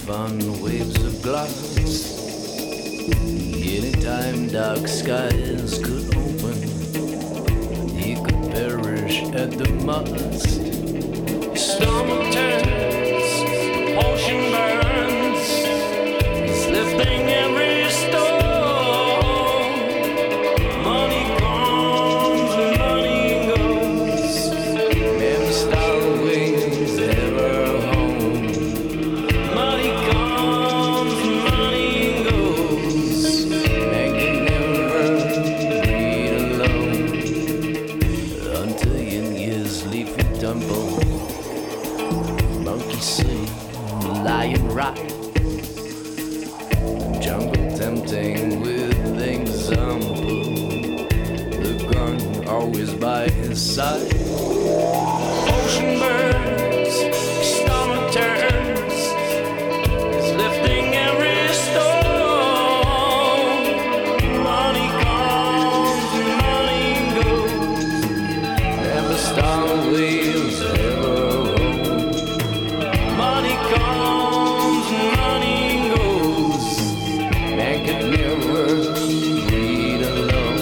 life on waves of glass. Anytime dark skies could open, he could perish at the mast. Stomach turns, ocean burns, he's lifting every stone. Money comes and money goes, never star wings ever home. Money comes and money goes, man can never breathe alone. Until your years leave you tumble, monkey see, lion ride, jungle tempting with example, the gun always by his side. Ocean burns, stomach turns, he's lifting every stone. Money comes and money goes, never star wheels ever roll. Money comes and money goes, man could never breathe alone.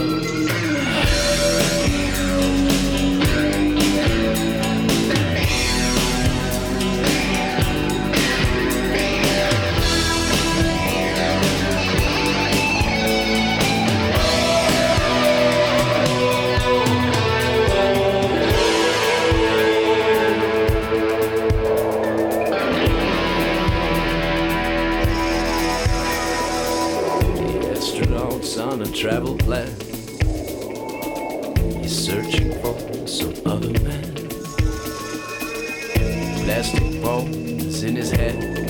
The astronauts on a travel plan, he's searching for some other man. Plastic bones in his head,